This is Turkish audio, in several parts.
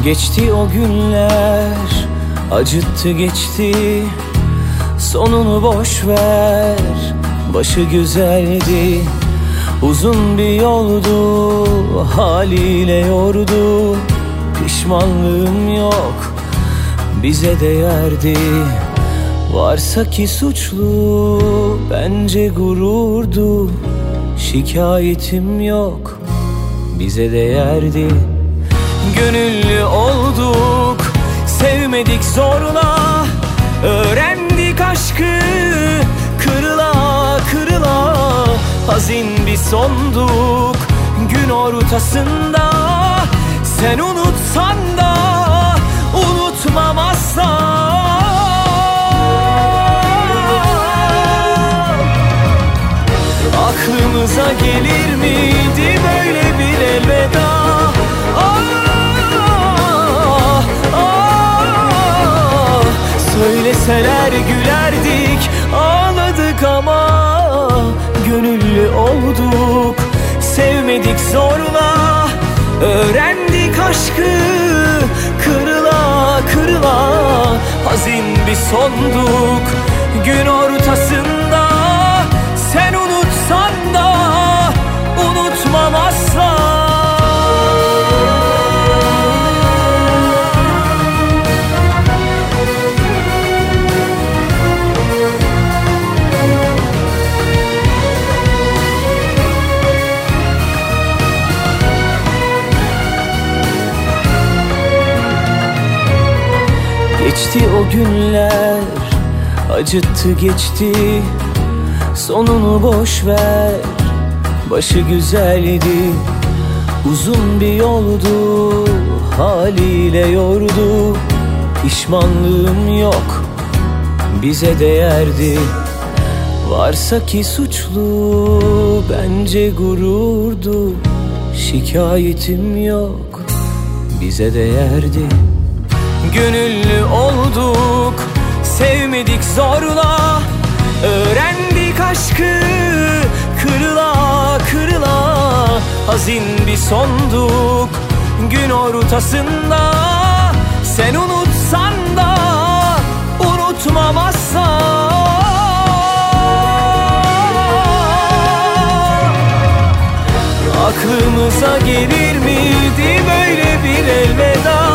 Geçti o günler, acıttı geçti. Sonunu boş ver, başı güzeldi. Uzun bir yoldu, haliyle yordu. Pişmanlığım yok, bize değerdi. Varsa ki suçlu, bence gururdu. Şikayetim yok, bize değerdi. Gönüllü olduk, sevmedik zorla. Öğrendik aşkı, kırıla kırıla. Hazin bir sonduk, gün ortasında. Sen unutsan da unutmam asla. Aklımıza gelir miydi böyle bir elveda? Söyleseler gülerdik, ağladık ama gönüllü olduk, sevmedik zorla. Öğrendik aşkı, kırıla kırıla. Hazin bir sonduk, gün ortasında. Sen unutsan da unutmam asla. Geçti o günler, acıttı geçti. Sonunu boş ver, başı güzeldi. Uzun bir yoldu, haliyle yordu. Pişmanlığım yok, bize değerdi. Varsa ki suçlu, bence gururdu. Şikayetim yok, bize değerdi. Gönüllü olduk, sevmedik zorla. Öğrendik aşkı, kırıla kırıla. Hazin bir sonduk, gün ortasında. Sen unutsan da unutmam asla. Aklımıza gelir miydi böyle bir elveda?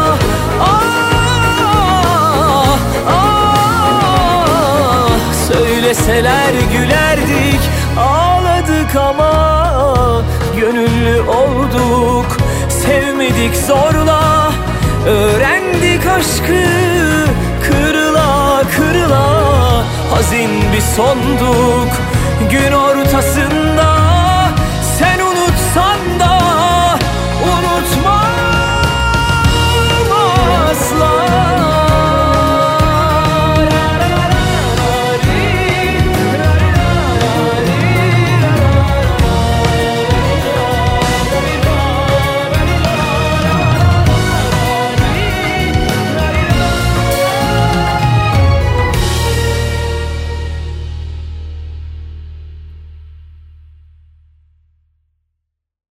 Söyleseler gülerdik, ağladık ama gönüllü olduk, sevmedik zorla. Öğrendik aşkı, kırıla kırıla. Hazin bir sonduk, gün ortasında.